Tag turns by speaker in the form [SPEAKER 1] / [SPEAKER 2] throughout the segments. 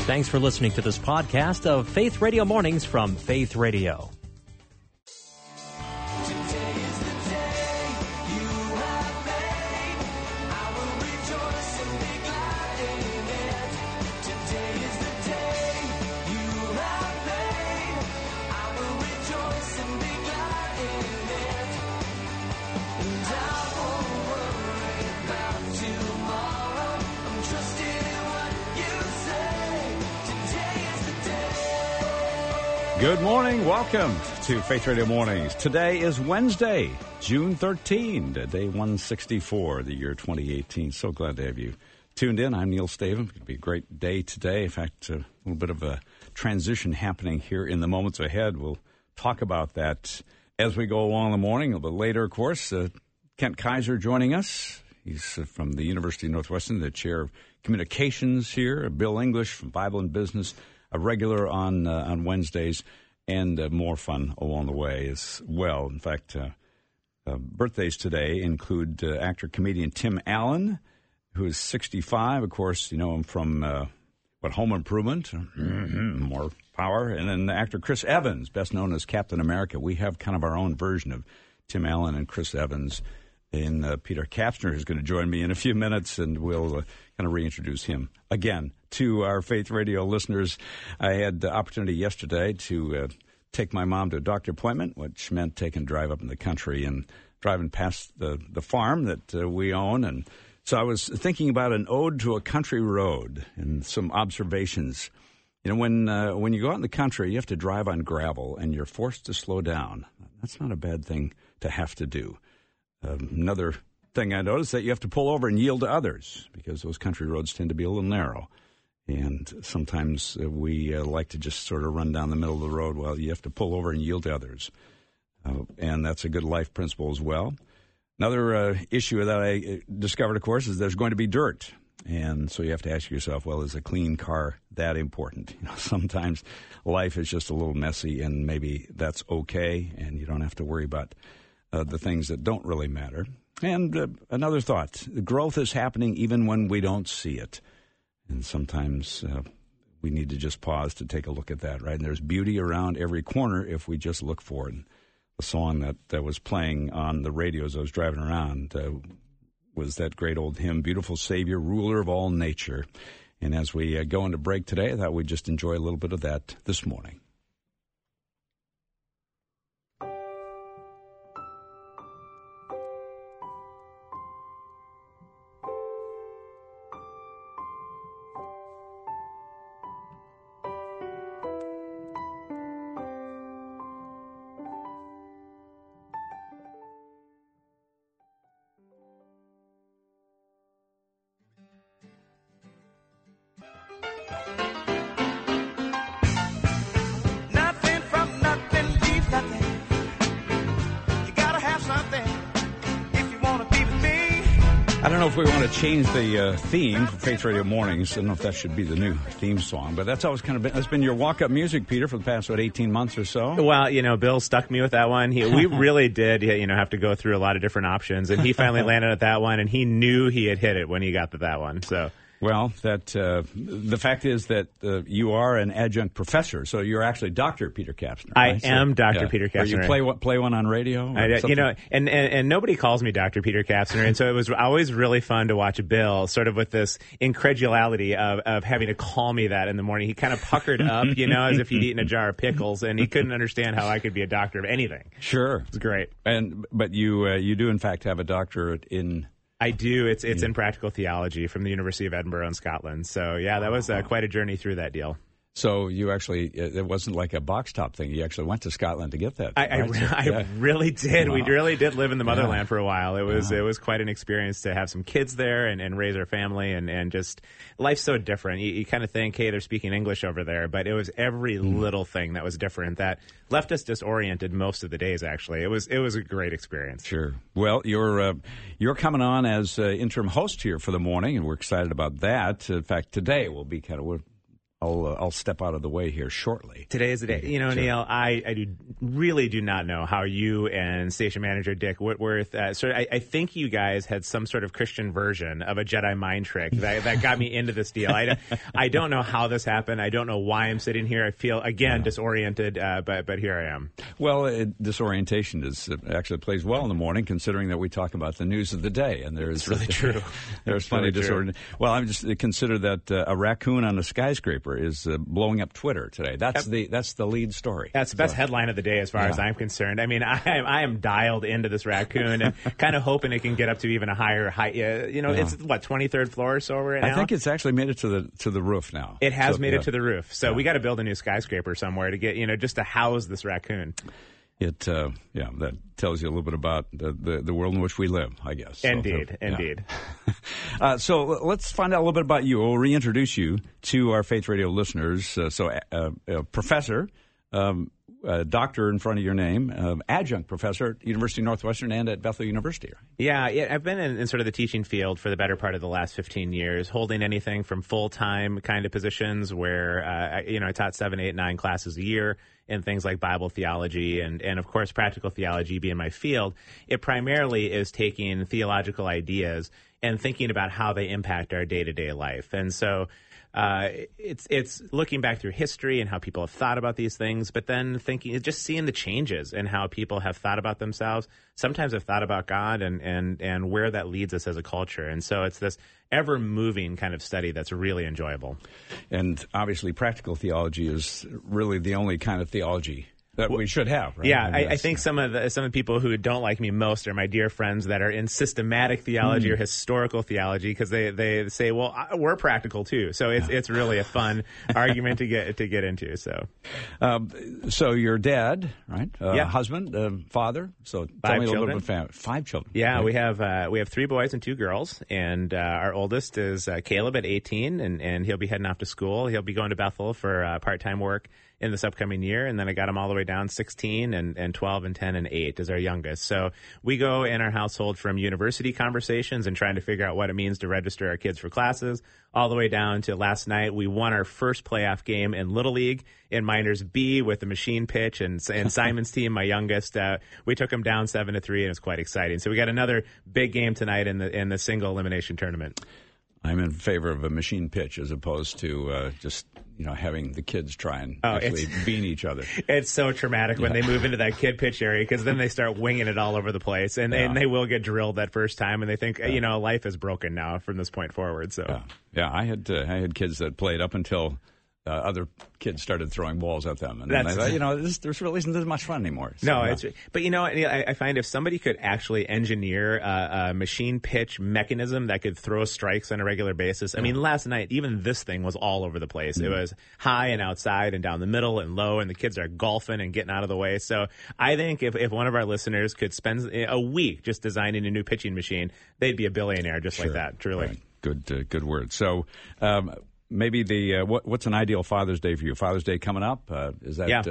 [SPEAKER 1] Thanks for listening to this podcast of Faith Radio Mornings from Faith Radio.
[SPEAKER 2] Good morning. Welcome to Faith Radio Mornings. Today is Wednesday, June 13, day 164, the year 2018. So glad to have you tuned in. I'm Neil Stavum. It's going to be a great day today. In fact, a little bit of a transition happening here in the moments ahead. We'll talk about that as we go along in the morning. A little bit later, of course, Kent Kaiser joining us. He's from the University of Northwestern, the chair of communications here. Bill English from Bible and Business, a regular on Wednesdays, and more fun along the way as well. In fact, birthdays today include actor-comedian Tim Allen, who is 65. Of course, you know him from, Home Improvement, more power. And then actor Chris Evans, best known as Captain America. We have kind of our own version of Tim Allen and Chris Evans. And Peter Kapsner is going to join me in a few minutes, and we'll kind of reintroduce him again to our Faith Radio listeners. I had the opportunity yesterday to take my mom to a doctor appointment, which meant taking a drive up in the country and driving past the farm that we own. And so I was thinking about an ode to a country road and some observations. You know, when you go out in the country, you have to drive on gravel, and you're forced to slow down. That's not a bad thing to have to do. Another thing I noticed that you have to pull over and yield to others because those country roads tend to be a little narrow. And sometimes we like to just sort of run down the middle of the road. Well, you have to pull over and yield to others. And that's a good life principle as well. Another issue that I discovered, of course, is there's going to be dirt. And so you have to ask yourself, well, is a clean car that important? You know, sometimes life is just a little messy, and maybe that's okay, and you don't have to worry about the things that don't really matter. And another thought, the growth is happening even when we don't see it. And sometimes we need to just pause to take a look at that, right? And there's beauty around every corner if we just look for it. And the song that was playing on the radio as I was driving around was that great old hymn, Beautiful Savior, Ruler of All Nature. And as we go into break today, I thought we'd just enjoy a little bit of that this morning. I don't know if we want to change the theme for Faith Radio Mornings. I don't know if that should be the new theme song, but that's always kind of been, that's been your walk-up music, Peter, for the past, 18 months or so?
[SPEAKER 3] Well, you know, Bill stuck me with that one. We really did, have to go through a lot of different options, and he finally landed at that one, and he knew he had hit it when he got to that one, so...
[SPEAKER 2] Well, the fact is that you are an adjunct professor, so you're actually Dr. Peter Kapsner.
[SPEAKER 3] Right? I am Dr. Peter Kapsner.
[SPEAKER 2] Or you play one on radio?
[SPEAKER 3] And nobody calls me Dr. Peter Kapsner, and so it was always really fun to watch Bill sort of with this incredulity of having to call me that in the morning. He kind of puckered up, as if he'd eaten a jar of pickles, and he couldn't understand how I could be a doctor of anything.
[SPEAKER 2] Sure.
[SPEAKER 3] It's great.
[SPEAKER 2] But you do, in fact, have a doctorate in...
[SPEAKER 3] I do. It's in practical theology from the University of Edinburgh in Scotland. So, yeah, that was quite a journey through that deal.
[SPEAKER 2] So you actually, it wasn't like a box top thing. You actually went to Scotland to get that.
[SPEAKER 3] I really did.
[SPEAKER 2] Wow.
[SPEAKER 3] We really did live in the motherland for a while. It was quite an experience to have some kids there and raise our family and just life's so different. You kind of think, hey, they're speaking English over there, but it was every little thing that was different that left us disoriented most of the days. Actually, it was a great experience.
[SPEAKER 2] Sure. Well, you're coming on as interim host here for the morning, and we're excited about that. In fact, today will be I'll step out of the way here shortly.
[SPEAKER 3] Today is the day. You know, sure. Neil, I really do not know how you and station manager Dick Whitworth, I think you guys had some sort of Christian version of a Jedi mind trick that got me into this deal. I don't know how this happened. I don't know why I'm sitting here. I feel, again, disoriented, but here I am.
[SPEAKER 2] Well, disorientation actually plays well in the morning, considering that we talk about the news of the day. And
[SPEAKER 3] it's really true.
[SPEAKER 2] There's plenty of disorientation. Well, I'm just consider that a raccoon on a skyscraper is blowing up Twitter today. That's the lead story.
[SPEAKER 3] That's the best headline of the day as far as I'm concerned. I mean, I am dialed into this raccoon and kind of hoping it can get up to even a higher height. It's what, 23rd floor or so right now?
[SPEAKER 2] I think it's actually made it to the roof now.
[SPEAKER 3] It has made it to the roof. So we got to build a new skyscraper somewhere to get, just to house this raccoon.
[SPEAKER 2] That tells you a little bit about the world in which we live, I guess.
[SPEAKER 3] Indeed.
[SPEAKER 2] So let's find out a little bit about you. We'll reintroduce you to our Faith Radio listeners. Professor, doctor in front of your name, adjunct professor at University of Northwestern and at Bethel University.
[SPEAKER 3] Yeah, I've been in sort of the teaching field for the better part of the last 15 years, holding anything from full-time kind of positions where, I taught 7, 8, 9 classes a year in things like Bible theology and of course, practical theology being my field. It primarily is taking theological ideas and thinking about how they impact our day-to-day life. And so it's looking back through history and how people have thought about these things, but then just seeing the changes in how people have thought about themselves, sometimes have thought about God and where that leads us as a culture. And so it's this ever-moving kind of study that's really enjoyable.
[SPEAKER 2] And obviously practical theology is really the only kind of theology that we should have, right?
[SPEAKER 3] Yeah, I think some of the people who don't like me most are my dear friends that are in systematic theology or historical theology, because they say, well, we're practical too. So it's really a fun argument to get into.
[SPEAKER 2] So your dad, right?
[SPEAKER 3] Yeah.
[SPEAKER 2] Husband, father. So tell me a little bit about family. 5 children.
[SPEAKER 3] Yeah, right. we have 3 boys and 2 girls, and our oldest is Caleb at 18, and he'll be heading off to school. He'll be going to Bethel for part-time work in this upcoming year, and then I got them all the way down 16 and 12 and 10 and 8 is our youngest. So we go in our household from university conversations and trying to figure out what it means to register our kids for classes, all the way down to last night. We won our first playoff game in Little League in Minors B with the machine pitch, and Simon's team, my youngest, we took them down 7-3, and it's quite exciting. So we got another big game tonight in the single elimination tournament.
[SPEAKER 2] I'm in favor of a machine pitch as opposed to just having the kids try and actually bean each other.
[SPEAKER 3] It's so traumatic when they move into that kid pitch area, because then they start winging it all over the place, and they will get drilled that first time, and they think life is broken now from this point forward. So
[SPEAKER 2] I had kids that played up until other kids started throwing balls at them, and then I thought, there really isn't this much fun anymore. So,
[SPEAKER 3] no, but I find if somebody could actually engineer a machine pitch mechanism that could throw strikes on a regular basis. I mean, last night, even this thing was all over the place. It was high and outside and down the middle and low, and the kids are golfing and getting out of the way. So I think if one of our listeners could spend a week just designing a new pitching machine, they'd be a billionaire just like that, truly.
[SPEAKER 2] Right. Good word. So, maybe what's an ideal Father's Day for you? Father's Day coming up? Is that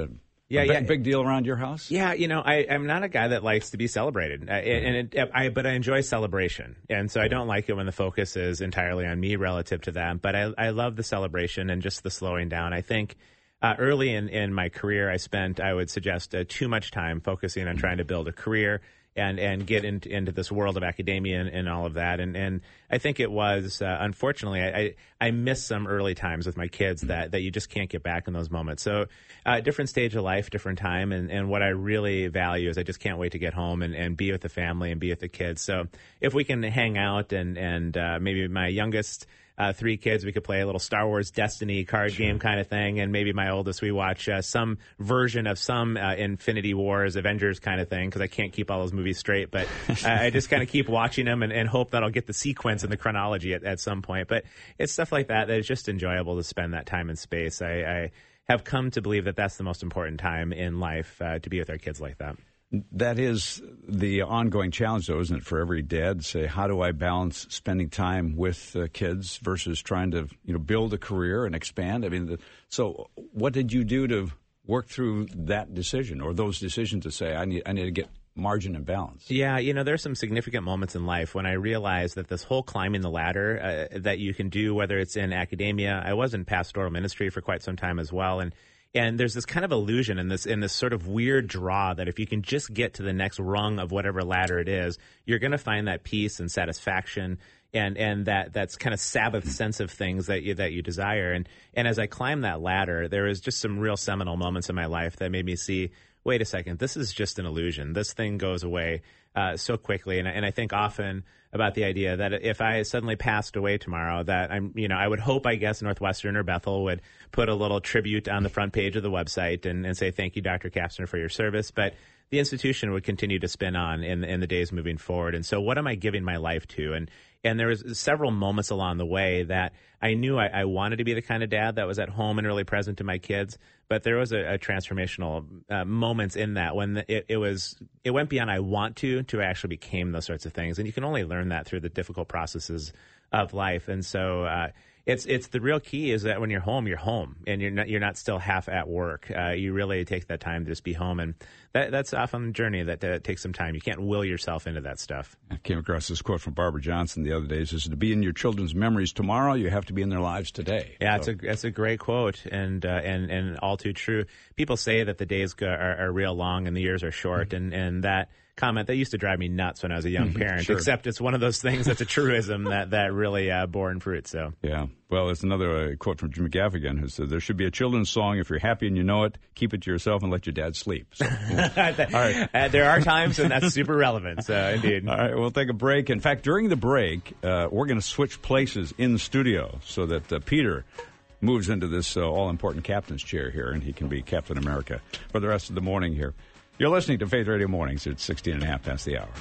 [SPEAKER 2] a big deal around your house?
[SPEAKER 3] Yeah, I'm not a guy that likes to be celebrated, but I enjoy celebration, and so I don't like it when the focus is entirely on me relative to that. But I love the celebration and just the slowing down. I think early in my career, I would suggest too much time focusing on trying to build a career and get into this world of academia and all of that. And I think it was, unfortunately, I missed some early times with my kids that you just can't get back in those moments. So different stage of life, different time. And what I really value is I just can't wait to get home and be with the family and be with the kids. So if we can hang out and maybe my youngest 3 kids, we could play a little Star Wars Destiny card game kind of thing, and maybe my oldest, we watch some version of some Infinity Wars, Avengers kind of thing, because I can't keep all those movies straight, but I just kind of keep watching them and hope that I'll get the sequence and the chronology at some point. But it's stuff like that is just enjoyable to spend that time and space. I have come to believe that that's the most important time in life, to be with our kids like that.
[SPEAKER 2] That is the ongoing challenge, though, isn't it, for every dad? Say, how do I balance spending time with kids versus trying to, build a career and expand? I mean, so what did you do to work through that decision or those decisions to say, I need to get margin and balance.
[SPEAKER 3] Yeah, there's some significant moments in life when I realized that this whole climbing the ladder that you can do, whether it's in academia, I was in pastoral ministry for quite some time as well, and there's this kind of illusion in this sort of weird draw that if you can just get to the next rung of whatever ladder it is, you're going to find that peace and satisfaction and that's kind of Sabbath sense of things that you desire. And as I climbed that ladder, there was just some real seminal moments in my life that made me see, wait a second, this is just an illusion. This thing goes away so quickly. And I think often about the idea that if I suddenly passed away tomorrow, that I would hope, I guess, Northwestern or Bethel would put a little tribute on the front page of the website and say, thank you, Dr. Kapsner, for your service. But the institution would continue to spin on in the days moving forward. And so what am I giving my life to? And there was several moments along the way that I knew I wanted to be the kind of dad that was at home and really present to my kids. But there was a transformational moments in that when it went beyond I want to I actually became those sorts of things. And you can only learn that through the difficult processes of life. And so it's the real key is that when you're home, and you're not still half at work. You really take that time to just be home, and that's often a journey that takes some time. You can't will yourself into that stuff. I
[SPEAKER 2] came across this quote from Barbara Johnson the other day. It says, "To be in your children's memories tomorrow, you have to be in their lives today."
[SPEAKER 3] Yeah, it's a great quote, and all too true. People say that the days are real long and the years are short, and that comment that used to drive me nuts when I was a young parent.
[SPEAKER 2] Sure.
[SPEAKER 3] Except it's one of those things that's a truism that really bore in fruit. So
[SPEAKER 2] yeah, well, there's another quote from Jim Gaffigan who said, "There should be a children's song. If you're happy and you know it, keep it to yourself and let your dad sleep." So, all
[SPEAKER 3] right, there are times when that's super relevant. So indeed.
[SPEAKER 2] All right, we'll take a break. In fact, during the break, we're going to switch places in the studio so that Peter moves into this all-important captain's chair here, and he can be Captain America for the rest of the morning here. You're listening to Faith Radio Mornings. It's 16 and a half past the hour.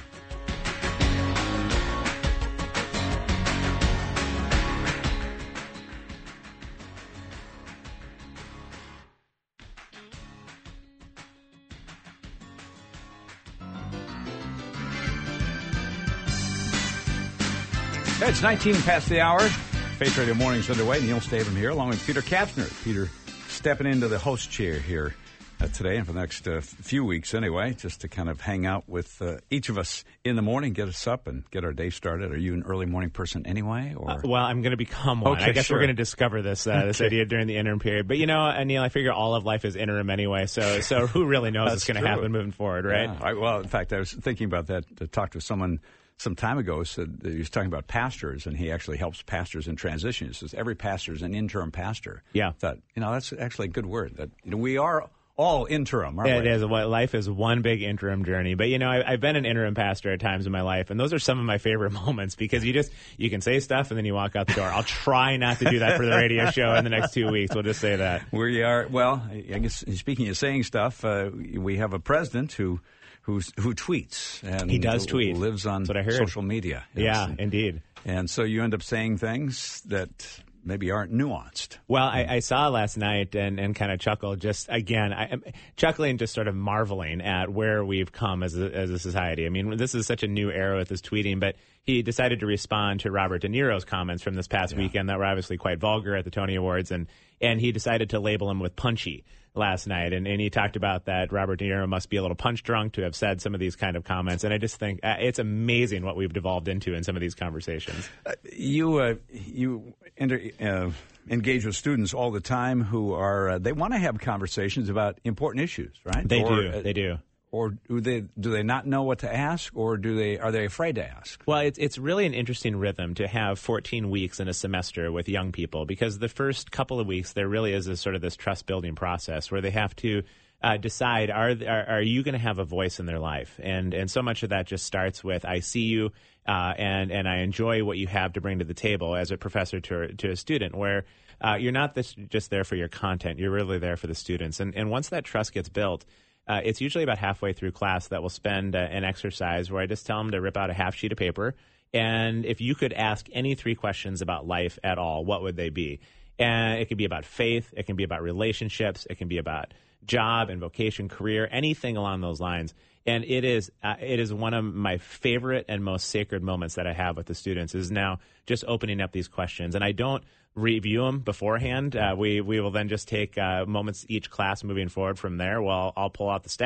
[SPEAKER 2] It's 19 past the hour. Faith Radio Mornings underway. Neil Stavum here, along with Peter Kapsner. Peter stepping into the host chair here today and for the next few weeks anyway, just to kind of hang out with each of us in the morning, get us up and get our day started. Are you an early morning person anyway? Or
[SPEAKER 3] well, I'm going to become one.
[SPEAKER 2] Okay,
[SPEAKER 3] I guess
[SPEAKER 2] sure.
[SPEAKER 3] We're going to discover this idea during the interim period. But Neil, I figure all of life is interim anyway, so who really knows what's going to happen moving forward, right?
[SPEAKER 2] Yeah. Well, in fact, I was thinking about that. I talked to someone some time ago, said that he was talking about pastors, and he actually helps pastors in transition. He says every pastor is an interim pastor.
[SPEAKER 3] Yeah.
[SPEAKER 2] I thought, that's actually a good word. That we are all interim, aren't we?
[SPEAKER 3] It is. Life is one big interim journey. But, I've been an interim pastor at times in my life, and those are some of my favorite moments because you can say stuff and then you walk out the door. I'll try not to do that for the radio show in the next 2 weeks. We'll just say that.
[SPEAKER 2] We are, well, I guess speaking of saying stuff, we have a president who tweets. And
[SPEAKER 3] he does tweet.
[SPEAKER 2] Lives on social media.
[SPEAKER 3] Yeah, indeed.
[SPEAKER 2] And so you end up saying things that maybe aren't nuanced.
[SPEAKER 3] Well, I saw last night and kind of chuckled just, again, I'm chuckling, just sort of marveling at where we've come as a society. I mean, this is such a new era with this tweeting, but he decided to respond to Robert De Niro's comments from this past weekend that were obviously quite vulgar at the Tony Awards, and he decided to label him with punchy last night, and he talked about that Robert De Niro must be a little punch drunk to have said some of these kind of comments, and I just think it's amazing what we've devolved into in some of these conversations.
[SPEAKER 2] You engage with students all the time who are they want to have conversations about important issues, right?
[SPEAKER 3] They do.
[SPEAKER 2] Or do they not know what to ask, or are they afraid to ask?
[SPEAKER 3] Well, it's really an interesting rhythm to have 14 weeks in a semester with young people, because the first couple of weeks there really is sort of this trust building process where they have to decide, are you going to have a voice in their life? And so much of that just starts with, I see you and I enjoy what you have to bring to the table as a professor to a student, where you're not just there for your content, you're really there for the students. And once that trust gets built, it's usually about halfway through class that we'll spend an exercise where I just tell them to rip out a half sheet of paper, and if you could ask any 3 questions about life at all, what would they be? And it could be about faith, it can be about relationships, it can be about job and vocation, career, anything along those lines. And it is one of my favorite and most sacred moments that I have with the students, is now just opening up these questions. And I don't review them beforehand. We will then just take moments each class moving forward from there. Well, I'll pull out the stack,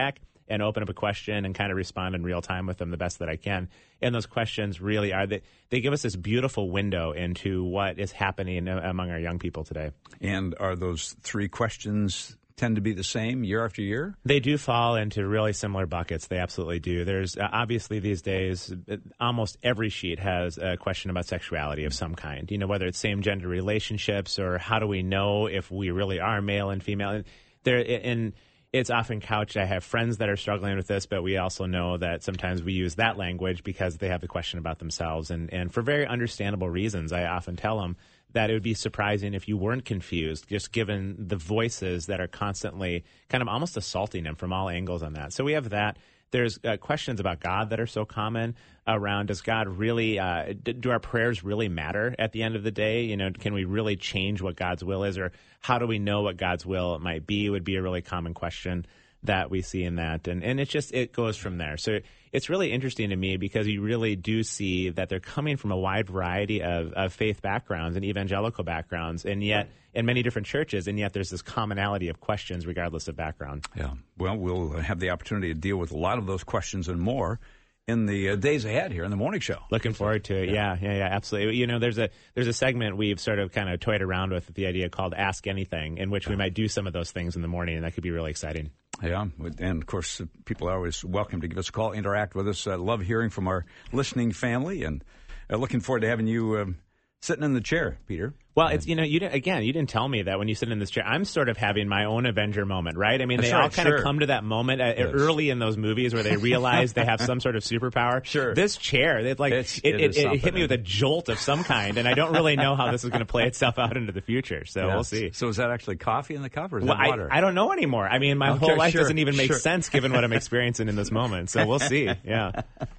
[SPEAKER 3] and open up a question and kind of respond in real time with them the best that I can. And those questions really are they give us this beautiful window into what is happening among our young people today.
[SPEAKER 2] And are those three questions tend to be the same year after year?
[SPEAKER 3] They do fall into really similar buckets. They absolutely do. There's obviously these days, almost every sheet has a question about sexuality of some kind, whether it's same-gender relationships or how do we know if we really are male and female. And it's often couched. I have friends that are struggling with this, but we also know that sometimes we use that language because they have a question about themselves. And for very understandable reasons, I often tell them that it would be surprising if you weren't confused, just given the voices that are constantly kind of almost assaulting them from all angles on that. So we have that. There's questions about God that are so common around, does God really, do our prayers really matter at the end of the day? Can we really change what God's will is? Or how do we know what God's will might be would be a really common question that we see in that. And it goes from there. So it's really interesting to me because you really do see that they're coming from a wide variety of faith backgrounds and evangelical backgrounds, and yet in many different churches, and yet there's this commonality of questions regardless of background.
[SPEAKER 2] Yeah. Well, we'll have the opportunity to deal with a lot of those questions and more in the days ahead here in the morning show.
[SPEAKER 3] Looking forward to it. Yeah, absolutely. There's a segment we've sort of kind of toyed around with the idea called Ask Anything, in which we might do some of those things in the morning, and that could be really exciting.
[SPEAKER 2] Yeah, and of course, people are always welcome to give us a call, interact with us. I love hearing from our listening family, and looking forward to having you sitting in the chair, Peter.
[SPEAKER 3] Well, it's you didn't tell me that when you sit in this chair, I'm sort of having my own Avenger moment, right? I mean, they all kind of come to that moment early in those movies where they realize they have some sort of superpower.
[SPEAKER 2] Sure.
[SPEAKER 3] This chair, it hit me with a jolt of some kind, and I don't really know how this is going to play itself out into the future. So we'll see.
[SPEAKER 2] So is that actually coffee in the cup, or is that water?
[SPEAKER 3] I don't know anymore. I mean, my whole life doesn't even make sense given what I'm experiencing in this moment. So we'll see. Yeah.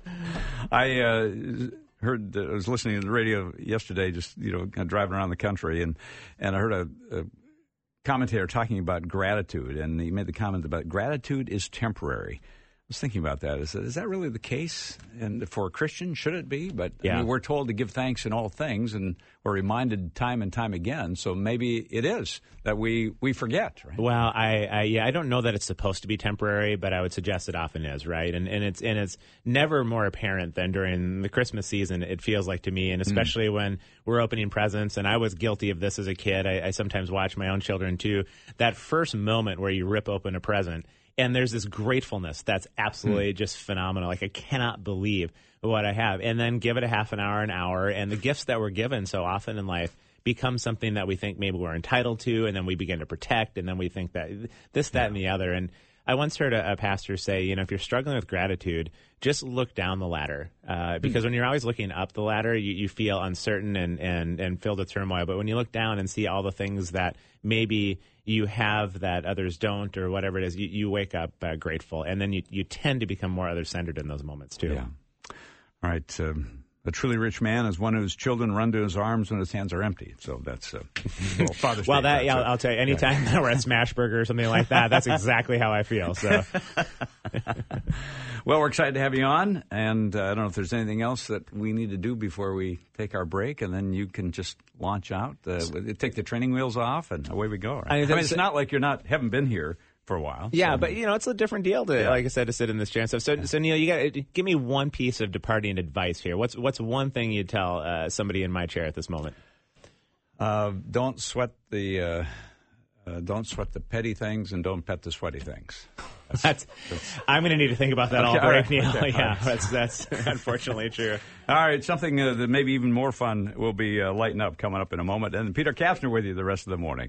[SPEAKER 2] I was listening to the radio yesterday, just kind of driving around the country, and I heard a commentator talking about gratitude, and he made the comment about gratitude is temporary. I was thinking about that. Is that really the case? And for a Christian, should it be? But I mean, we're told to give thanks in all things, and we're reminded time and time again. So maybe it is that we forget, right?
[SPEAKER 3] Well, I don't know that it's supposed to be temporary, but I would suggest it often is, right? And it's never more apparent than during the Christmas season, it feels like to me, and especially when we're opening presents. And I was guilty of this as a kid. I sometimes watch my own children too. That first moment where you rip open a present, and there's this gratefulness that's absolutely just phenomenal. Like, I cannot believe what I have. And then give it a half an hour, and the gifts that we're given so often in life become something that we think maybe we're entitled to, and then we begin to protect, and then we think that this, that, and the other. And I once heard a pastor say, if you're struggling with gratitude, just look down the ladder. Because when you're always looking up the ladder, you feel uncertain and filled with turmoil. But when you look down and see all the things that maybe you have that others don't, or whatever it is, you wake up grateful. And then you tend to become more other-centered in those moments, too.
[SPEAKER 2] Yeah. All right. A truly rich man is one whose children run to his arms when his hands are empty. So that's Father's Day.
[SPEAKER 3] Well, I'll tell you, anytime we're at Smashburger or something like that, that's exactly how I feel. So,
[SPEAKER 2] well, we're excited to have you on, and I don't know if there's anything else that we need to do before we take our break, and then you can just launch out, take the training wheels off, and away we go. Right? I mean, it's not like haven't been here for a while.
[SPEAKER 3] Yeah,
[SPEAKER 2] so.
[SPEAKER 3] But it's a different deal to, like I said, to sit in this chair and stuff. So Neil, you got to give me one piece of departing advice here. What's one thing you'd tell somebody in my chair at this moment?
[SPEAKER 2] Don't sweat the petty things, and don't pet the sweaty things.
[SPEAKER 3] That's I'm going to need to think about that all break, Neil.
[SPEAKER 2] Okay,
[SPEAKER 3] yeah, that's unfortunately true.
[SPEAKER 2] All right, something that may be even more fun will be Lighten Up coming up in a moment. And Peter Kapsner with you the rest of the morning.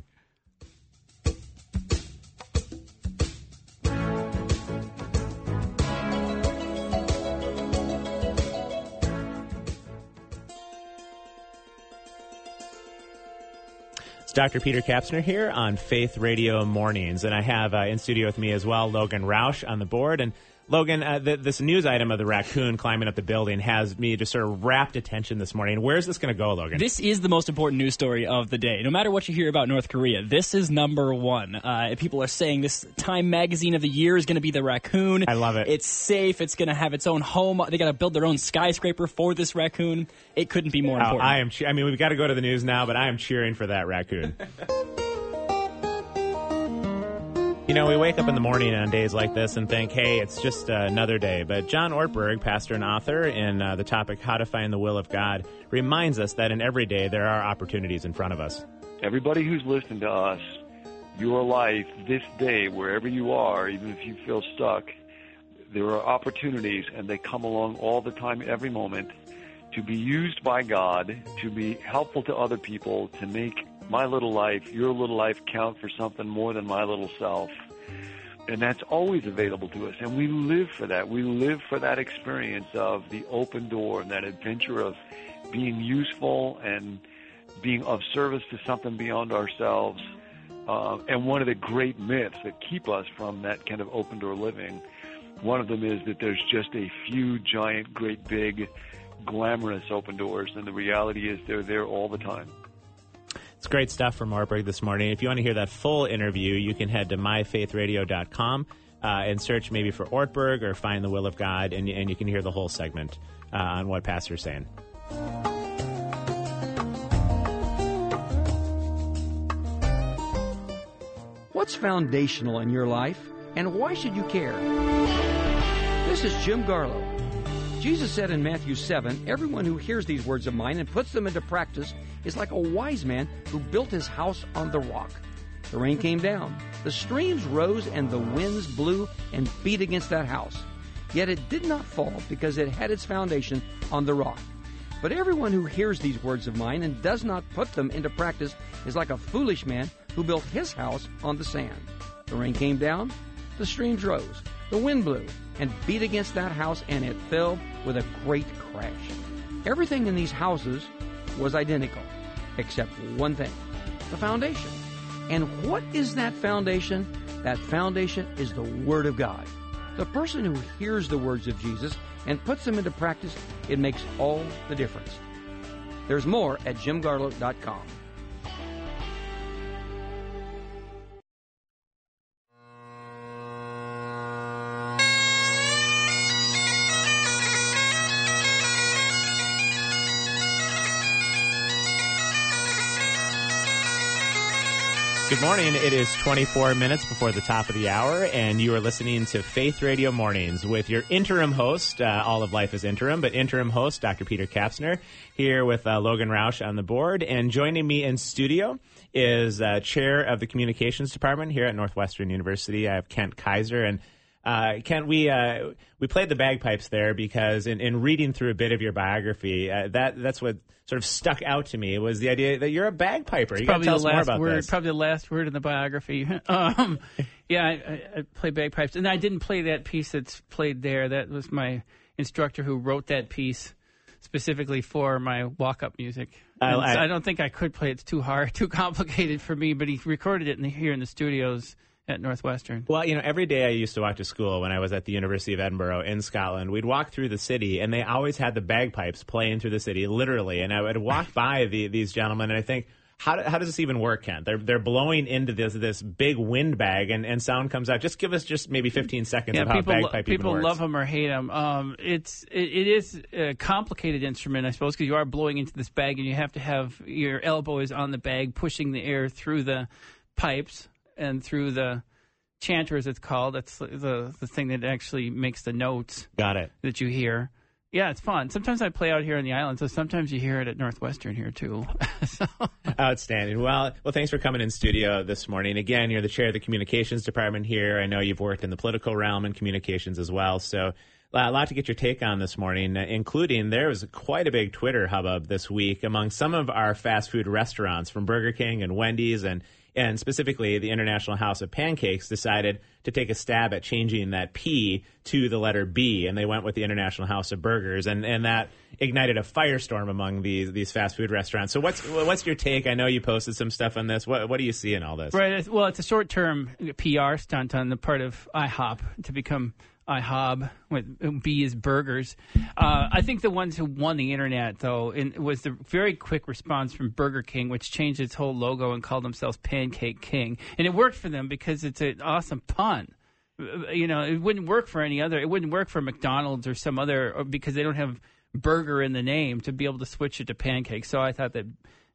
[SPEAKER 3] Dr. Peter Kapsner here on Faith Radio Mornings, and I have in studio with me as well Logan Roush on the board. And Logan, this news item of the raccoon climbing up the building has me just sort of rapt attention this morning. Where's this going to go, Logan?
[SPEAKER 4] This is the most important news story of the day. No matter what you hear about North Korea, this is number one. People are saying this Time Magazine of the year is going to be the raccoon.
[SPEAKER 3] I love it.
[SPEAKER 4] It's safe. It's going to have its own home. They got to build their own skyscraper for this raccoon. It couldn't be more important.
[SPEAKER 3] I mean, we've got to go to the news now, but I am cheering for that raccoon. know, we wake up in the morning on days like this and think, hey, it's just another day. But John Ortberg, pastor and author in the topic How to Find the Will of God, reminds us that in every day there are opportunities in front of us.
[SPEAKER 5] Everybody who's listening to us, your life, this day, wherever you are, even if you feel stuck, there are opportunities, and they come along all the time, every moment, to be used by God, to be helpful to other people, to make my little life, your little life count for something more than my little self. And that's always available to us. And we live for that. We live for that experience of the open door and that adventure of being useful and being of service to something beyond ourselves. And one of the great myths that keep us from that kind of open door living, one of them is that there's just a few giant, great, big, glamorous open doors. And the reality is they're there all the time.
[SPEAKER 3] It's great stuff from Ortberg this morning. If you want to hear that full interview, you can head to myfaithradio.com and search maybe for Ortberg or Find the Will of God, and you can hear the whole segment on what Pastor's saying.
[SPEAKER 6] What's foundational in your life, and why should you care? This is Jim Garlow. Jesus said in Matthew 7, everyone who hears these words of mine and puts them into practice is like a wise man who built his house on the rock. The rain came down, the streams rose, and the winds blew and beat against that house. Yet it did not fall because it had its foundation on the rock. But everyone who hears these words of mine and does not put them into practice is like a foolish man who built his house on the sand. The rain came down, the streams rose, the wind blew and beat against that house, and it fell with a great crash. Everything in these houses was identical, except one thing, the foundation. And what is that foundation? That foundation is the Word of God. The person who hears the words of Jesus and puts them into practice, it makes all the difference. There's more at jimgarlow.com.
[SPEAKER 3] Good morning. It is 24 minutes before the top of the hour, and you are listening to Faith Radio Mornings with your interim host. All of life is interim, but interim host, Dr. Peter Kapsner, here with Logan Roush on the board. And joining me in studio is chair of the communications department here at Northwestern University. I have Kent Kaiser. And Kent, we played the bagpipes there because in reading through a bit of your biography, that's what sort of stuck out to me was the idea that you're a bagpiper. You got to tell us more about this.
[SPEAKER 7] Probably the last word in the biography. I play bagpipes, and I didn't play that piece that's played there. That was my instructor who wrote that piece specifically for my walk-up music. I don't think I could play it. It's too hard, too complicated for me, but he recorded it here in the studios at Northwestern.
[SPEAKER 3] Well, every day I used to walk to school when I was at the University of Edinburgh in Scotland. We'd walk through the city, and they always had the bagpipes playing through the city, literally. And I would walk by these gentlemen, and I think, how does this even work, Kent? They're blowing into this big wind bag, and sound comes out. Just give us maybe 15 seconds of how bagpipe even works.
[SPEAKER 7] People love them or hate them. It is a complicated instrument, I suppose, because you are blowing into this bag, and you have to have your elbow is on the bag, pushing the air through the pipes and through the chanter, as it's called. That's the thing that actually makes the notes.
[SPEAKER 3] Got it.
[SPEAKER 7] That you hear. Yeah, it's fun. Sometimes I play out here in the island, so sometimes you hear it at Northwestern here, too.
[SPEAKER 3] Outstanding. Well, thanks for coming in studio this morning. Again, you're the chair of the communications department here. I know you've worked in the political realm and communications as well, so a lot to get your take on this morning, including there was quite a big Twitter hubbub this week among some of our fast food restaurants, from Burger King and Wendy's, and specifically the International House of Pancakes decided to take a stab at changing that P to the letter B, and they went with the International House of Burgers, and that ignited a firestorm among these fast food restaurants. So what's your take? I know you posted some stuff on this. What do you see in all this?
[SPEAKER 7] Right. Well, it's a short-term PR stunt on the part of IHOP to become IHOB, with B is burgers. I think the ones who won the internet, though, was the very quick response from Burger King, which changed its whole logo and called themselves Pancake King. And it worked for them because it's an awesome pun. It wouldn't work for any other. It wouldn't work for McDonald's or some other, because they don't have burger in the name, to be able to switch it to pancake. So I thought that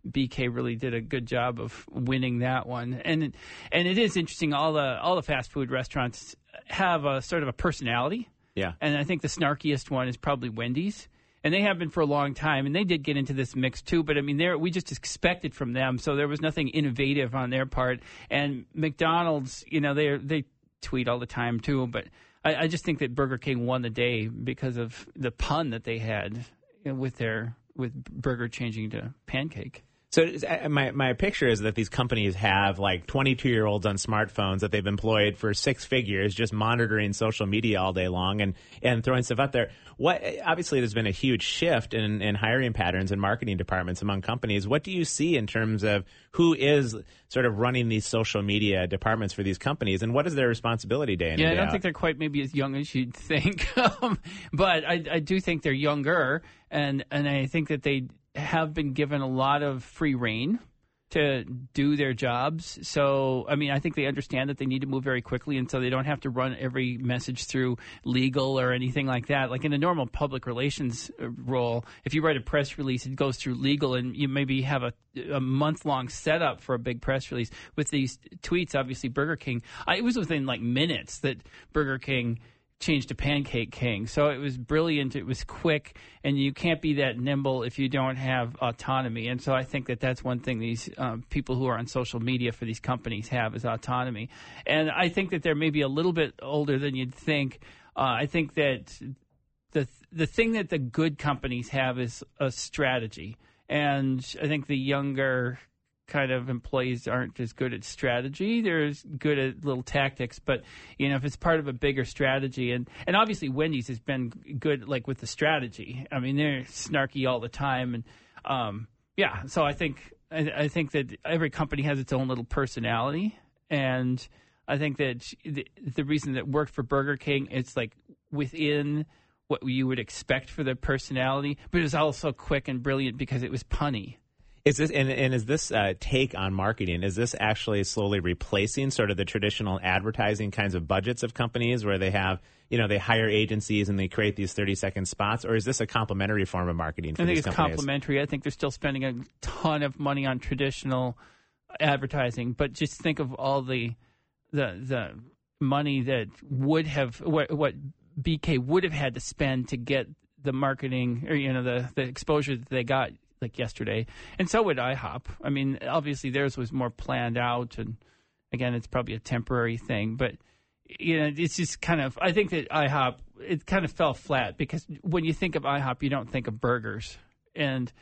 [SPEAKER 7] BK really did a good job of winning that one. And it is interesting. All the fast food restaurants have a sort of a personality.
[SPEAKER 3] Yeah.
[SPEAKER 7] And I think the snarkiest one is probably Wendy's. And they have been for a long time, and they did get into this mix too. But I mean, we just expected from them, so there was nothing innovative on their part. And McDonald's, they tweet all the time too. But I just think that Burger King won the day because of the pun that they had with burger changing to pancake.
[SPEAKER 3] So my picture is that these companies have like 22-year-olds on smartphones that they've employed for six figures, just monitoring social media all day long and throwing stuff out there. Obviously, there's been a huge shift in hiring patterns and marketing departments among companies. What do you see in terms of who is sort of running these social media departments for these companies, and what is their responsibility day in and day out?
[SPEAKER 7] Yeah, I don't think they're quite maybe as young as you'd think, but I do think they're younger, and I think that they have been given a lot of free rein to do their jobs. So, I mean, I think they understand that they need to move very quickly, and so they don't have to run every message through legal or anything like that. Like in a normal public relations role, if you write a press release, it goes through legal, and you maybe have a month-long setup for a big press release. With these tweets, obviously, Burger King, it was within like minutes that Burger King changed to Pancake King. So it was brilliant. It was quick, and you can't be that nimble if you don't have autonomy. And so I think that that's one thing these people who are on social media for these companies have is autonomy. And I think that they're maybe a little bit older than you'd think. I think that the thing that the good companies have is a strategy. And I think the younger kind of employees aren't as good at strategy. They're good at little tactics, but if it's part of a bigger strategy, and obviously Wendy's has been good like with the strategy. I mean, they're snarky all the time, and so I think that every company has its own little personality, and I think that the reason that worked for Burger King, it's like within what you would expect for their personality, but it was also quick and brilliant because it was punny.
[SPEAKER 3] Is this is this take on marketing? Is this actually slowly replacing sort of the traditional advertising kinds of budgets of companies where they have, they hire agencies and they create these 30-second spots, or is this a complementary form of marketing for these companies?
[SPEAKER 7] I think it's complementary. I think they're still spending a ton of money on traditional advertising, but just think of all the money that would have what BK would have had to spend to get the marketing or the exposure that they got like yesterday, and so would IHOP. I mean, obviously theirs was more planned out, and again, it's probably a temporary thing. But it's just kind of. I think that IHOP it kind of fell flat because when you think of IHOP, you don't think of burgers, and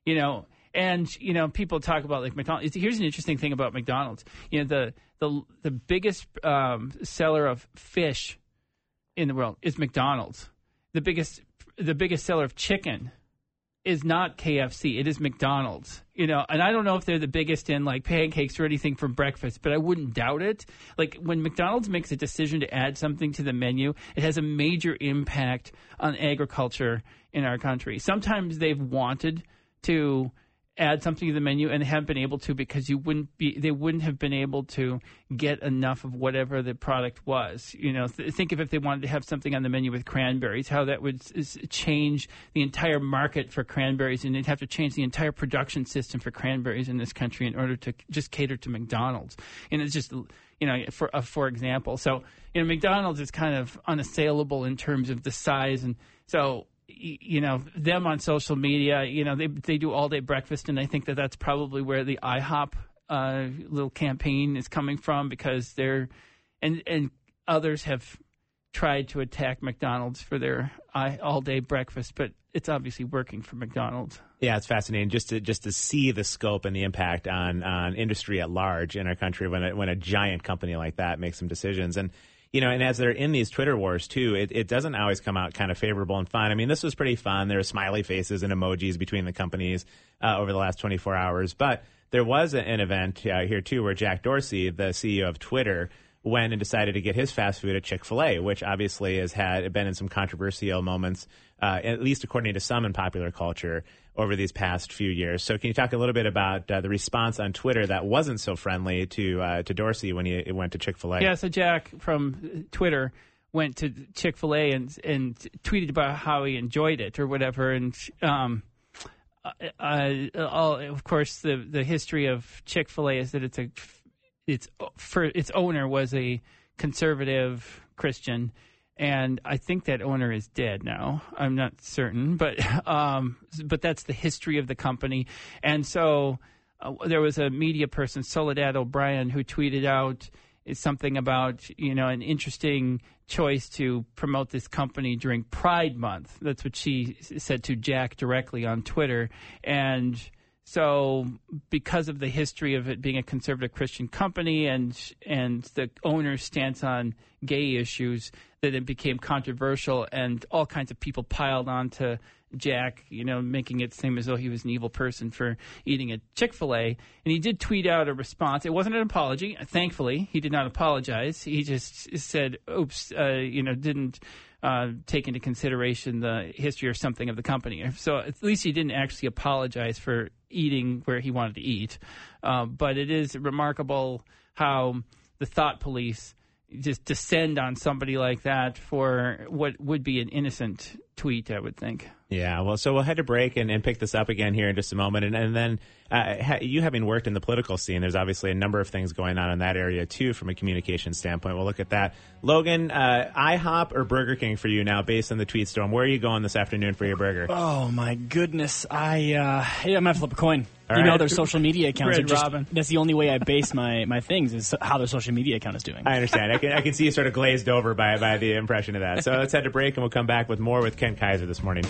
[SPEAKER 7] people talk about like McDonald's. Here's an interesting thing about McDonald's. The biggest seller of fish in the world is McDonald's. The biggest seller of chicken is not KFC. It is McDonald's. And I don't know if they're the biggest in like pancakes or anything for breakfast, but I wouldn't doubt it. Like when McDonald's makes a decision to add something to the menu, it has a major impact on agriculture in our country. Sometimes they've wanted to add something to the menu and haven't been able to because they wouldn't have been able to get enough of whatever the product was. Think of if they wanted to have something on the menu with cranberries, how that would change the entire market for cranberries, and they'd have to change the entire production system for cranberries in this country in order to just cater to McDonald's. And it's just, for example. So, McDonald's is kind of unassailable in terms of the size, and so them on social media, they do all day breakfast, and I think that that's probably where the IHOP little campaign is coming from because they're and others have tried to attack McDonald's for their all day breakfast, but it's obviously working for McDonald's. Yeah,
[SPEAKER 3] it's fascinating just to see the scope and the impact on industry at large in our country when a giant company like that makes some decisions. And and as they're in these Twitter wars, too, it doesn't always come out kind of favorable and fun. I mean, this was pretty fun. There were smiley faces and emojis between the companies over the last 24 hours. But there was an event here, too, where Jack Dorsey, the CEO of Twitter, went and decided to get his fast food at Chick-fil-A, which obviously has been in some controversial moments, at least according to some in popular culture, over these past few years. So can you talk a little bit about the response on Twitter that wasn't so friendly to Dorsey when he went to Chick-fil-A?
[SPEAKER 7] Yeah, so Jack from Twitter went to Chick-fil-A and tweeted about how he enjoyed it or whatever. And of course, the history of Chick-fil-A is that its owner was a conservative Christian, and I think that owner is dead now. I'm not certain, but that's the history of the company. And so there was a media person, Soledad O'Brien, who tweeted out something about, an interesting choice to promote this company during Pride Month. That's what she said to Jack directly on Twitter. And so because of the history of it being a conservative Christian company and the owner's stance on gay issues, that it became controversial, and all kinds of people piled on to Jack, making it seem as though he was an evil person for eating at Chick-fil-A. And he did tweet out a response. It wasn't an apology. Thankfully, he did not apologize. He just said, oops, didn't take into consideration the history or something of the company. So at least he didn't actually apologize for eating where he wanted to eat. But it is remarkable how the thought police just descend on somebody like that for what would be an innocent tweet, I would think.
[SPEAKER 3] Yeah, well, so we'll head to break and pick this up again here in just a moment. And then you having worked in the political scene, there's obviously a number of things going on in that area, too, from a communication standpoint. We'll look at that. Logan, IHOP or Burger King for you now, based on the tweet storm? Where are you going this afternoon for your burger?
[SPEAKER 4] Oh, my goodness. I'm going to flip a coin.
[SPEAKER 3] All right.
[SPEAKER 4] Their social media accounts
[SPEAKER 7] Red Robin.
[SPEAKER 4] That's the only way I base my things is how their social media account is doing.
[SPEAKER 3] I understand. I can see you sort of glazed over by the impression of that. So let's head to break, and we'll come back with more with Ken Kaiser this morning.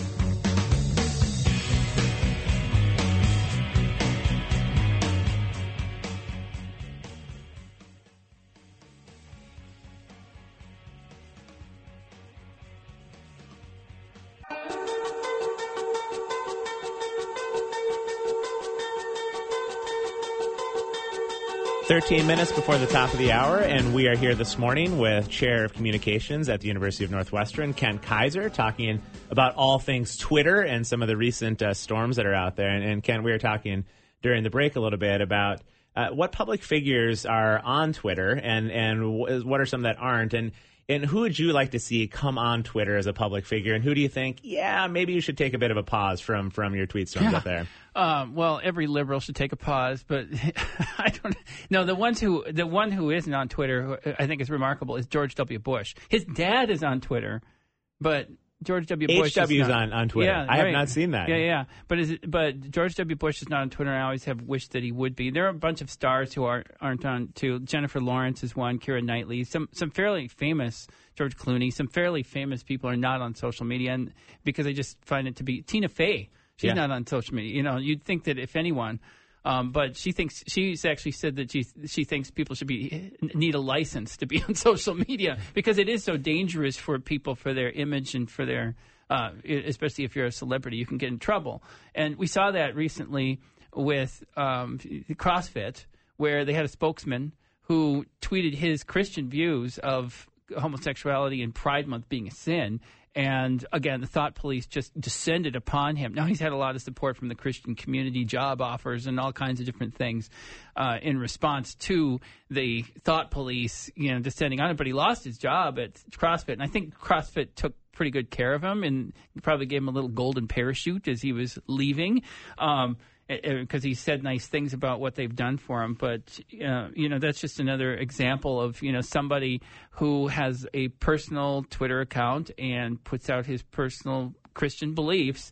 [SPEAKER 3] Thirteen minutes before the top of the hour, and we are here this morning with Chair of Communications at the University of Northwestern, Ken Kaiser, talking about all things Twitter and some of the recent storms that are out there. And Ken, we were talking during the break a little bit about what public figures are on Twitter and what are some that aren't. And who would you like to see come on Twitter as a public figure? And who do you think, maybe you should take a bit of a pause from your tweet storms out there?
[SPEAKER 7] Well, every liberal should take a pause, but I don't know. The one who isn't on Twitter, who I think is remarkable, is George W. Bush. His dad is on Twitter, but George W. Bush
[SPEAKER 3] HW's on Twitter.
[SPEAKER 7] Yeah,
[SPEAKER 3] I have not seen that.
[SPEAKER 7] Yeah. But George W. Bush is not on Twitter, and I always have wished that he would be. There are a bunch of stars who aren't on, too. Jennifer Lawrence is one, Keira Knightley, some fairly famous, George Clooney, some fairly famous people are not on social media, and because I just find it to be Tina Fey. She's not on social media. You'd think that if anyone, but she's actually said that she thinks people should need a license to be on social media because it is so dangerous for people, for their image and for their, especially if you're a celebrity, you can get in trouble. And we saw that recently with CrossFit, where they had a spokesman who tweeted his Christian views of homosexuality and Pride Month being a sin. And again, the thought police just descended upon him. Now, he's had a lot of support from the Christian community, job offers, and all kinds of different things in response to the thought police, descending on him. But he lost his job at CrossFit, and I think CrossFit took pretty good care of him and probably gave him a little golden parachute as he was leaving. Because he said nice things about what they've done for him. But, that's just another example of, somebody who has a personal Twitter account and puts out his personal Christian beliefs.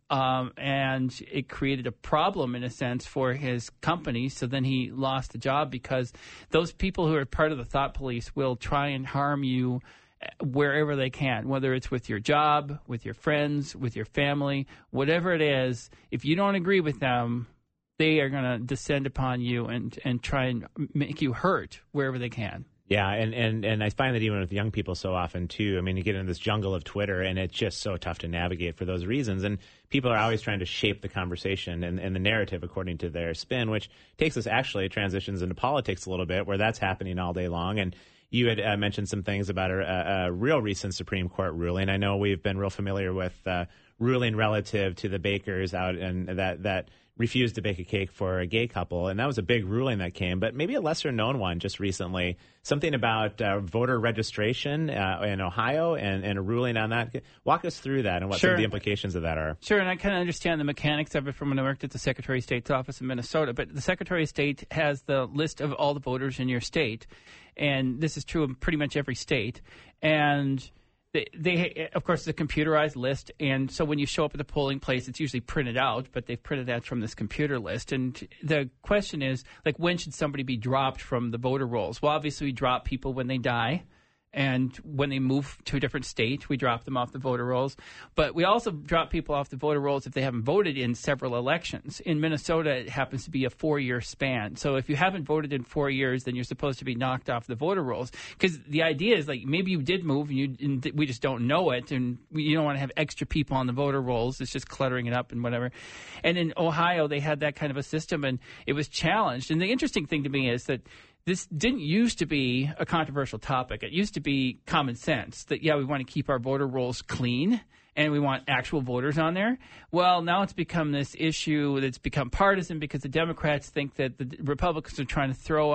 [SPEAKER 7] And it created a problem, in a sense, for his company. So then he lost the job because those people who are part of the thought police will try and harm you wherever they can, whether it's with your job, with your friends, with your family, whatever it is. If you don't agree with them, they are going to descend upon you and try and make you hurt wherever they can.
[SPEAKER 3] Yeah, and I find that even with young people so often, too. I mean, you get in this jungle of Twitter, and it's just so tough to navigate for those reasons. And people are always trying to shape the conversation and the narrative according to their spin, which takes us transitions into politics a little bit, where that's happening all day long. And you had mentioned some things about a real recent Supreme Court ruling. I know we've been real familiar with ruling relative to the bakers out, and that refused to bake a cake for a gay couple, and that was a big ruling that came. But maybe a lesser-known one just recently, something about voter registration in Ohio and a ruling on that. Walk us through that and what some of the implications of that are.
[SPEAKER 7] Sure, and I kind of understand the mechanics of it from when I worked at the Secretary of State's office in Minnesota. But the Secretary of State has the list of all the voters in your state, and this is true in pretty much every state. And They of course, it's a computerized list, and so when you show up at the polling place, it's usually printed out, but they've printed that from this computer list. And the question is, like, when should somebody be dropped from the voter rolls? Well, obviously, we drop people when they die, and when they move to a different state, we drop them off the voter rolls. But we also drop people off the voter rolls if they haven't voted in several elections. In Minnesota, it happens to be a 4-year span. So if you haven't voted in 4 years, then you're supposed to be knocked off the voter rolls. Because the idea is, like, maybe you did move and we just don't know it, and you don't want to have extra people on the voter rolls. It's just cluttering it up and whatever. And in Ohio, they had that kind of a system, and it was challenged. And the interesting thing to me is that this didn't used to be a controversial topic. It used to be common sense that, yeah, we want to keep our voter rolls clean and we want actual voters on there. Well, now it's become this issue that's become partisan because the Democrats think that the Republicans are trying to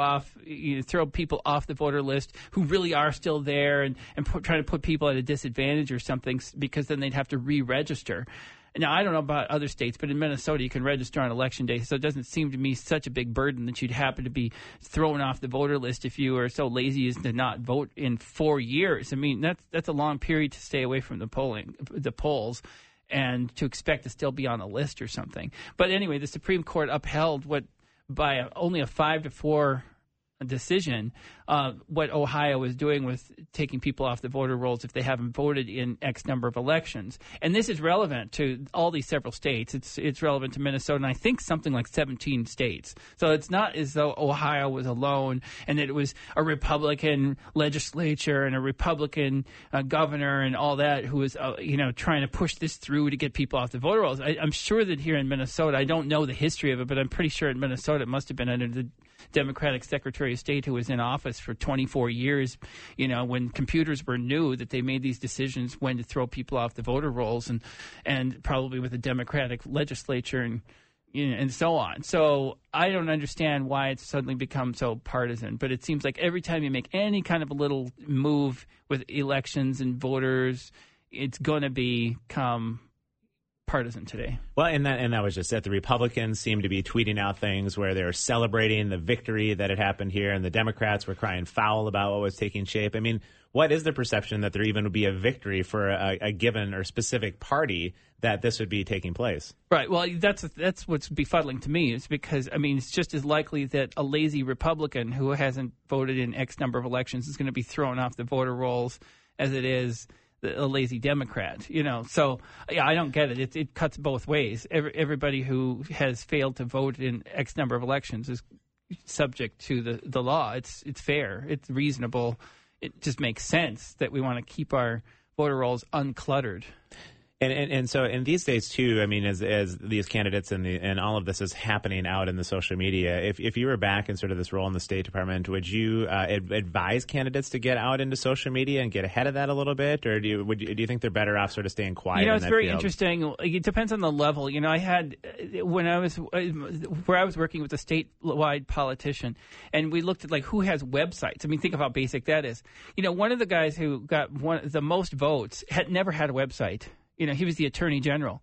[SPEAKER 7] throw people off the voter list who really are still there and trying to put people at a disadvantage or something because then they'd have to re-register. Now, I don't know about other states, but in Minnesota, you can register on Election Day, so it doesn't seem to me such a big burden that you'd happen to be thrown off the voter list if you are so lazy as to not vote in 4 years. I mean, that's a long period to stay away from the polls, and to expect to still be on a list or something. But anyway, the Supreme Court upheld by only a 5-4 decision what Ohio is doing with taking people off the voter rolls if they haven't voted in X number of elections. And this is relevant to all these several states. It's relevant to Minnesota and I think something like 17 states. So it's not as though Ohio was alone and that it was a Republican legislature and a Republican governor and all that who was trying to push this through to get people off the voter rolls. I'm sure that here in Minnesota, I don't know the history of it, but I'm pretty sure in Minnesota it must have been under the Democratic Secretary of State who was in office for 24 years, when computers were new, that they made these decisions when to throw people off the voter rolls, and probably with a Democratic legislature and so on. So I don't understand why it's suddenly become so partisan, but it seems like every time you make any kind of a little move with elections and voters, it's going to become partisan today.
[SPEAKER 3] Well, and that was just it. The Republicans seemed to be tweeting out things where they were celebrating the victory that had happened here, and the Democrats were crying foul about what was taking shape. I mean, what is the perception that there even would be a victory for a given or specific party that this would be taking place?
[SPEAKER 7] Right. Well, that's what's befuddling to me is because, I mean, it's just as likely that a lazy Republican who hasn't voted in X number of elections is going to be thrown off the voter rolls as it is a lazy Democrat, So, yeah, I don't get it. It cuts both ways. Everybody who has failed to vote in X number of elections is subject to the law. It's fair. It's reasonable. It just makes sense that we want to keep our voter rolls uncluttered.
[SPEAKER 3] And so in these days too, I mean, as these candidates and all of this is happening out in the social media, if you were back in sort of this role in the State Department, would you advise candidates to get out into social media and get ahead of that a little bit, or do you think they're better off sort of staying quiet?
[SPEAKER 7] It's very interesting. It depends on the level. I had when I was working with a statewide politician, and we looked at like who has websites. I mean, think of how basic that is. One of the guys who got the most votes had never had a website. He was the attorney general.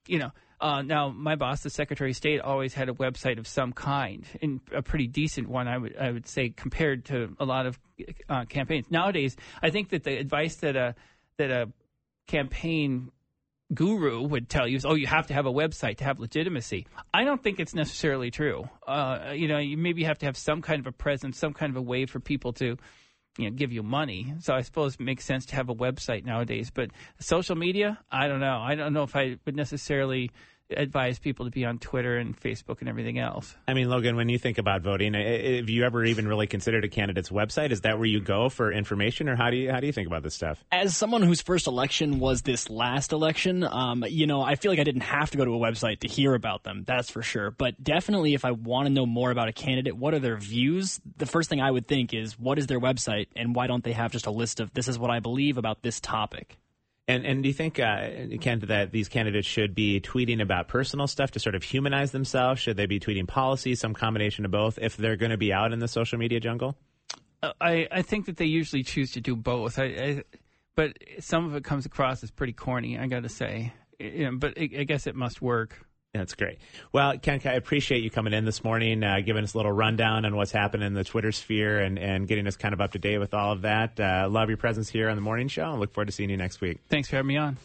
[SPEAKER 7] Now my boss, the Secretary of State, always had a website of some kind, and a pretty decent one, I would say, compared to a lot of campaigns. Nowadays, I think that the advice that a campaign guru would tell you is, you have to have a website to have legitimacy. I don't think it's necessarily true. You maybe have to have some kind of a presence, some kind of a way for people to give you money. So I suppose it makes sense to have a website nowadays. But social media, I don't know. I don't know if I would necessarily advise people to be on Twitter and Facebook and everything else.
[SPEAKER 3] I mean, Logan, when you think about voting, have you ever even really considered a candidate's website? Is that where you go for information, or how do you think about this stuff?
[SPEAKER 4] As someone whose first election was this last election, I feel like I didn't have to go to a website to hear about them. That's for sure. But definitely, if I want to know more about a candidate, what are their views? The first thing I would think is, what is their website, and why don't they have just a list of this is what I believe about this topic?
[SPEAKER 3] And do you think, Ken, that these candidates should be tweeting about personal stuff to sort of humanize themselves? Should they be tweeting policy, some combination of both, if they're going to be out in the social media jungle?
[SPEAKER 7] I think that they usually choose to do both. But some of it comes across as pretty corny, I got to say. But I guess it must work.
[SPEAKER 3] That's great. Well, Ken, I appreciate you coming in this morning, giving us a little rundown on what's happening in the Twitter sphere and getting us kind of up to date with all of that. Love your presence here on the morning show and look forward to seeing you next week.
[SPEAKER 7] Thanks for having me on.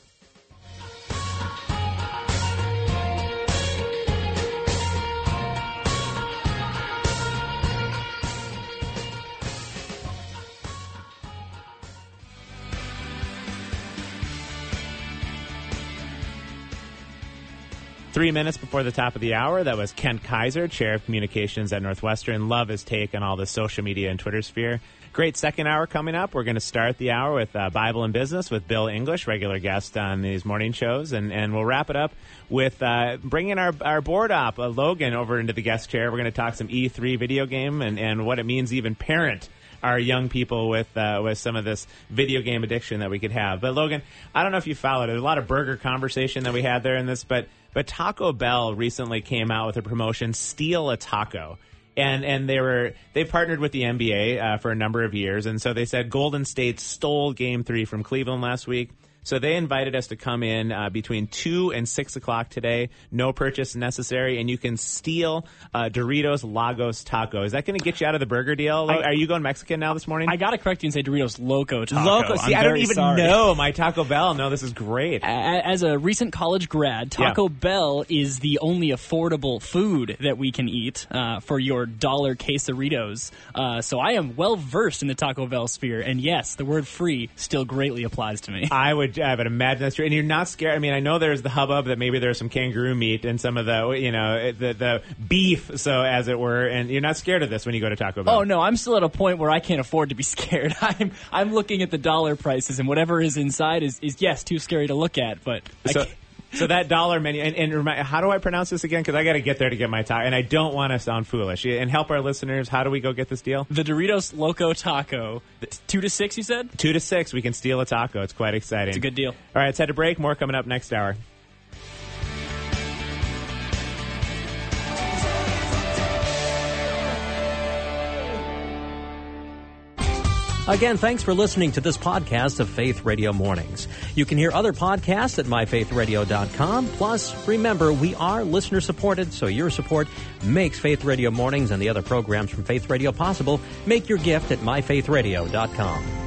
[SPEAKER 3] Three minutes before the top of the hour, that was Kent Kaiser, Chair of Communications at Northwestern. Love his take on all the social media and Twitter sphere. Great second hour coming up. We're going to start the hour with Bible and Business with Bill English, regular guest on these morning shows. And we'll wrap it up with bringing our board op, Logan, over into the guest chair. We're going to talk some E3 video game and what it means to even parent our young people with some of this video game addiction that we could have. But Logan, I don't know if you followed it. There's a lot of burger conversation that we had there in this, but Taco Bell recently came out with a promotion, Steal a Taco. And they partnered with the NBA for a number of years. And so they said Golden State stole Game 3 from Cleveland last week. So they invited us to come in between 2 and 6 o'clock today. No purchase necessary, and you can steal Doritos Lagos Taco. Is that going to get you out of the burger deal? Are you going Mexican now this morning?
[SPEAKER 4] I got to correct you and say Doritos Loco Taco.
[SPEAKER 3] Loco. See, I don't even know my Taco Bell. No, this is great.
[SPEAKER 4] As a recent college grad, Taco Bell is the only affordable food that we can eat for your $1 quesadillas. So I am well versed in the Taco Bell sphere, and yes, the word free still greatly applies to me.
[SPEAKER 3] I would imagine that's true. And you're not scared. I mean, I know there's the hubbub that maybe there's some kangaroo meat and some of the beef, so as it were, and you're not scared of this when you go to Taco Bell.
[SPEAKER 4] Oh, no, I'm still at a point where I can't afford to be scared. I'm looking at the dollar prices, and whatever is inside is yes, too scary to look at, but
[SPEAKER 3] So that dollar menu, and how do I pronounce this again? Because I got to get there to get my taco, and I don't want to sound foolish. And help our listeners, how do we go get this deal?
[SPEAKER 4] The Doritos Loco Taco. 2 to 6, you said?
[SPEAKER 3] 2 to 6, we can steal a taco. It's quite exciting.
[SPEAKER 4] It's a good deal.
[SPEAKER 3] All right, let's head to break. More coming up next hour.
[SPEAKER 1] Again, thanks for listening to this podcast of Faith Radio Mornings. You can hear other podcasts at myfaithradio.com. Plus, remember, we are listener-supported, so your support makes Faith Radio Mornings and the other programs from Faith Radio possible. Make your gift at myfaithradio.com.